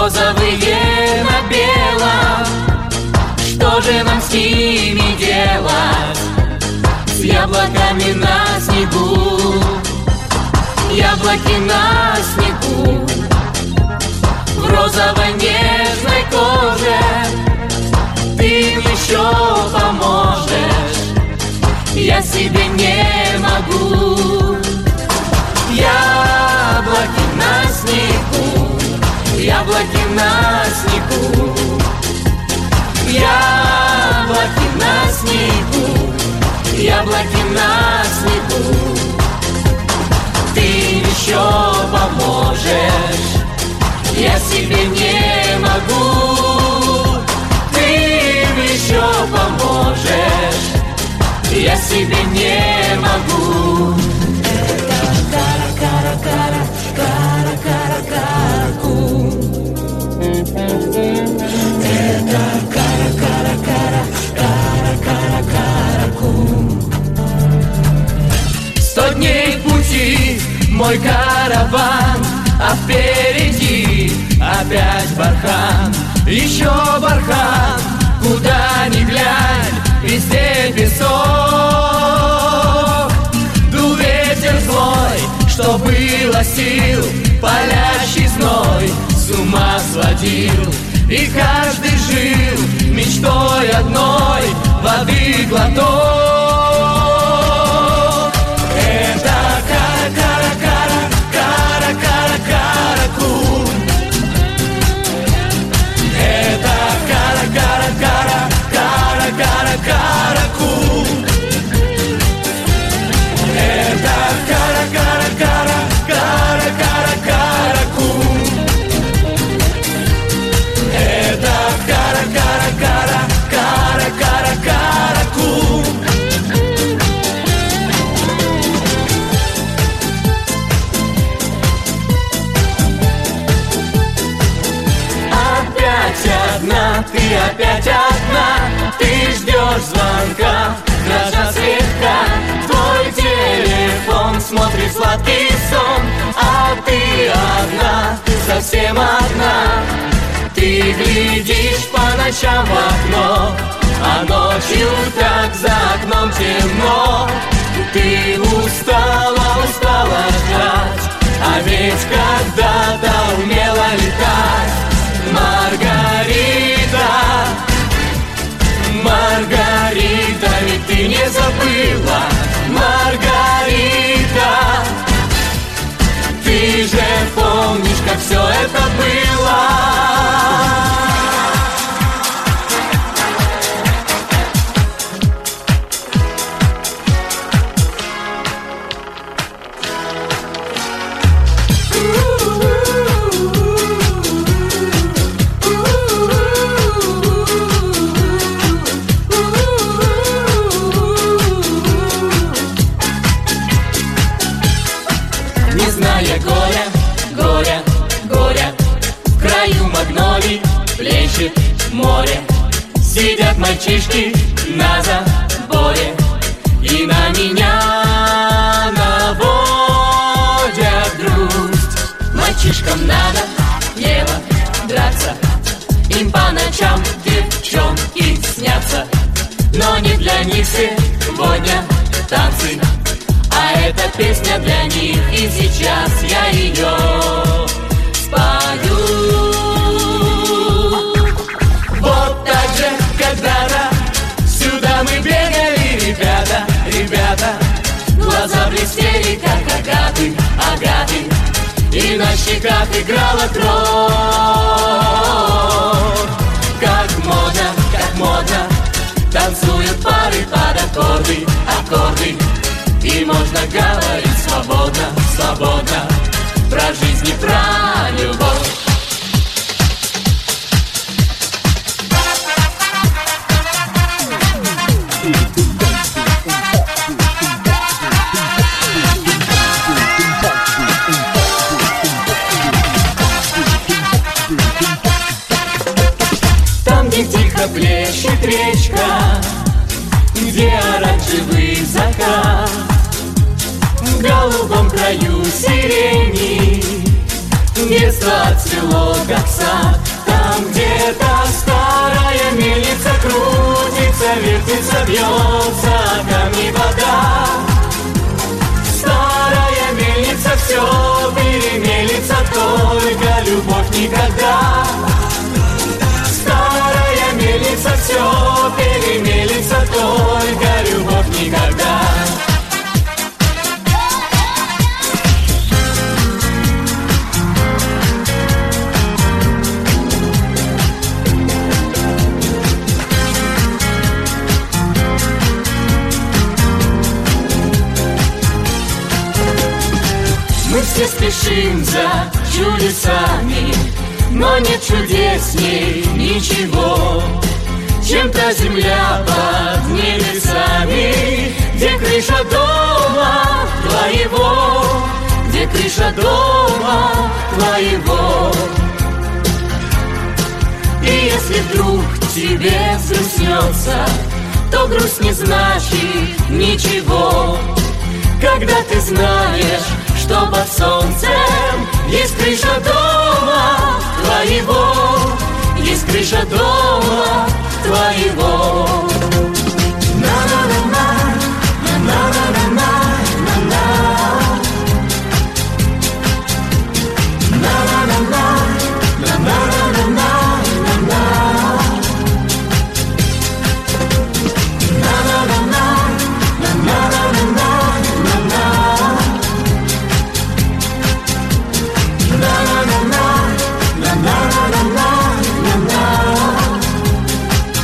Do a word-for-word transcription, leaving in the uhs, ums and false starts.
розовые на белом. Что же нам с ними делать? С яблоками на снегу, яблоки на снегу, в розовой нежной коже. Ты мне еще поможешь, я себе не могу. Яблоки на снегу, яблоки на снегу, яблоки на снегу, яблоки на снегу. Ты еще поможешь, я себе не могу. Ты еще поможешь, я себе не могу. Кара-кара-кара, кара-кара-кара-ку. Это кара-кара-кара, кара-кара-кара-ку. Сто дней пути, мой караван, а впереди опять бархан. Еще бархан, куда ни глянь, везде песок. Дул ветер злой, что было сил, палящий зной с ума сводил. И каждый жил мечтой одной, воды глоток. Это кара-кара-кара, кара-кара-кара-ку. Это кара-кара-кара, кара-кара-кара-ку. Это кара-кара-кара, кара-кара-кара-ку. Это кара-кара-кара, кара-кара-кара-ку. Опять одна, ты опять одна, ты ждешь звонка, дрожа слегка. Твой телефон смотрит сладкий сон, а ты одна, совсем одна. Ты глядишь по ночам в окно, а ночью так за окном темно. Ты устала, устала ждать, а ведь когда-то умела летать. Маргарита, Маргарита, ведь ты не забыла, Маргарита. Ты же помнишь, как все это было. Не зная горя, горя, горя, в краю магнолий плещет море. Сидят мальчишки на заборе и на меня наводят грусть. Мальчишкам надо, Ева, драться, им по ночам девчонки снятся. Но не для них сегодня танцы, а эта песня для них, и сейчас я ее спою. Вот так же когда-то сюда мы бегали, ребята, ребята. Глаза блестели, как агаты, агаты, и на щеках играла кровь. Как модно, как модно танцуют пары под аккорды, аккорды. И можно говорить свободно, свободно про жизнь и про любовь. Там, где тихо плещет речка, где оранжевый закат, в голубом краю сирени, Детство отцвело, как сад. Там где-то старая мельница крутится, вертится, бьется о камни вода. Старая мельница все перемелится, только любовь никогда. Старая мельница все перемелится, только любовь никогда. Мы все спешим за чудесами, но нет чудесней ничего, чем та земля под небесами, где крыша дома твоего, где крыша дома твоего. И если вдруг тебе взгрустнется, то грусть не значит ничего, когда ты знаешь, что под солнцем есть крыша дома твоего, есть крыша дома твоего.